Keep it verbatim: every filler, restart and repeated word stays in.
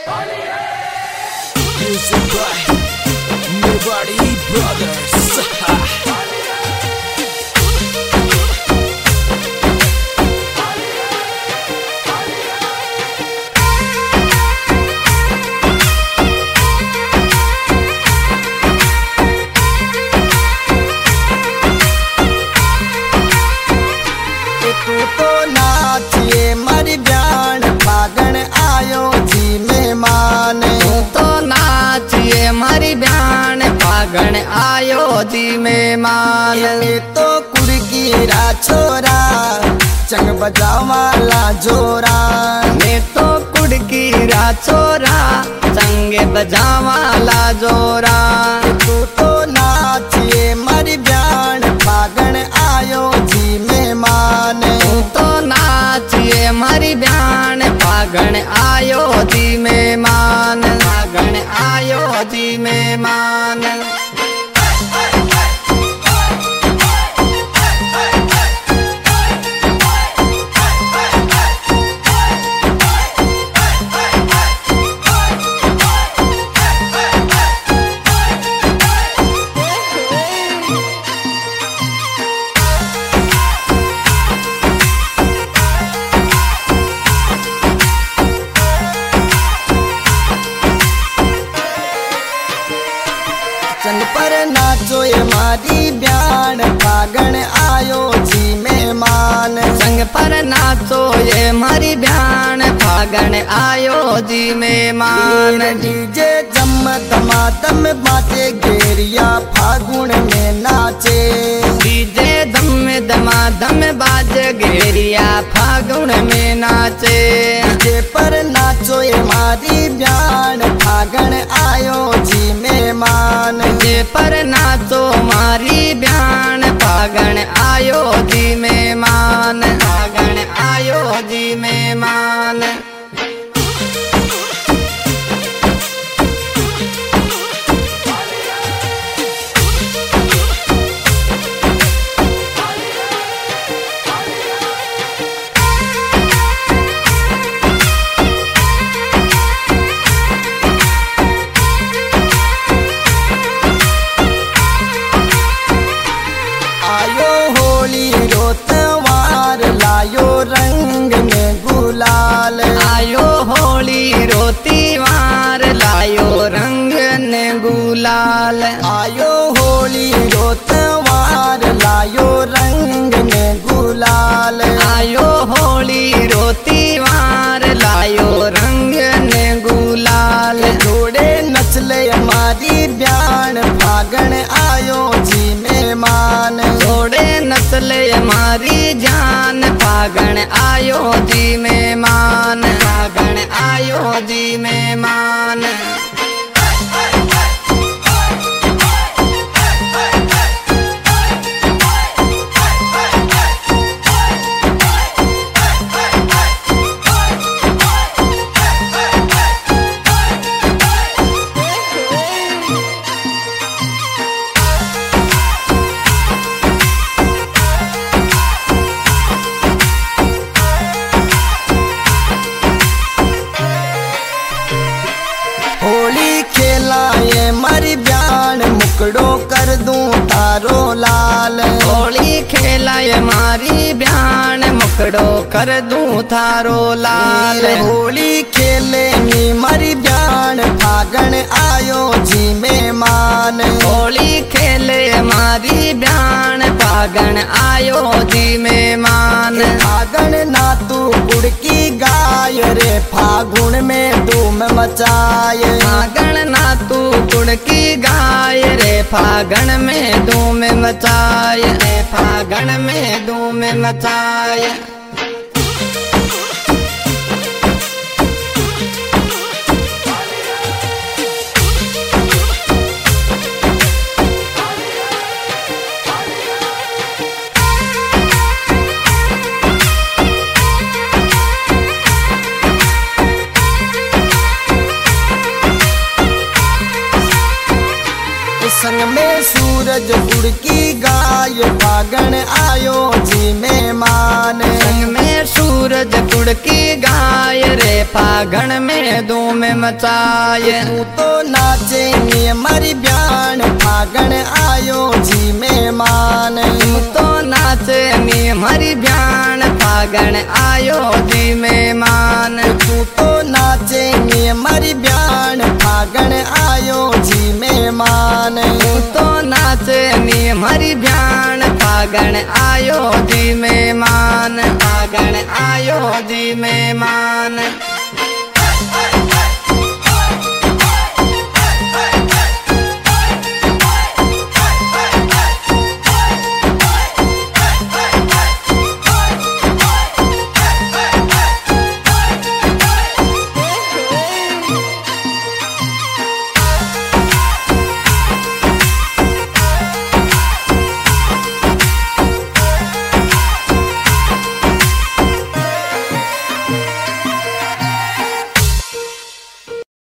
Music by Nobody Brothers. तू तो नाचिए मरी ब्यान फागण आयो जी मेहमान। तू तो नाचिए मरी ब्यान फागण आयो जी मेहमान। ये तो कुड़कीरा छोरा चंग बजावाला जोरा। मैं तो कुड़कीरा छोरा चंगे बजावाला जोरा। तू तो नाचिए मरी ब्यान फागण आयो जी मेहमान। तू तो नाचिए मरी ब्यान फागण आयो जी मेहमान। फागण आयो जी मेहमान। चंग पर नाचो ये मारी ब्यान फागण आयो जी मेहमान। संग पर नाचो ये मरी ब्यान फागण आयो जी मेहमान। डीजे जम दमादम बाजे घेरिया फागुन में नाचे। डीजे दम दमादम बाज घेरिया फागुन में नाचे। डीजे पर नाचो ये मारी ब्यान फागण आयो जी मेहमान। डीजे पर नाचो मारी ब्यान फागण आयो जी मेहमान। फागण आयो जी मेहमान। आयो होली रोतवार लायो रंग में गुलाल। आयो होली रोती वार लायो रंग ने गुलाल। आयो होली रोतवार लायो रंग में गुलाल। आयो होली रोती वार लायो रंग ने गुलाल। जोड़े नचले हमारी ब्यान फागण आयो जी मेहमान। जोड़े नस्ल हमारी जान फागण आयो जी मेहमान। फागण आयो जी मेहमान। होली खेलाए मरी ब्यान मुकड़ो कर दूं तारो लाल। होली खेलाए मारी ब्यान मुकड़ो कर दूं थारो लाल। होली खेले नी मरी ब्यान फागण आयो जी मेहमान। होली खेले मारी ब्यान फागण आयो जी मेहमान। फागण ना तू कुड़की गाय रे फागुन में धूम मचाए। फागण ना तू कुड़की गाय रे फागण में धूम मचाए। रे फागण में धूम मचाए। संग में सूर सूरज कुड़की गाय फागण आयो जी मेहमान संग में सूरज कुड़की गाय रे फागण में धूम मचाए तू तो नाचे नी मरी ब्यान फागण आयो जी मेहमान तू तो नाचे नी हमारी ब्यान फागण आयो जी मेहमान तू तो नाचे नी मरी ब्यान फागण आयो जी मेहमान तू तो नाचे नी हमारी ब्यान फागण आयो जी मेहमान फागण आयो जी मेहमान।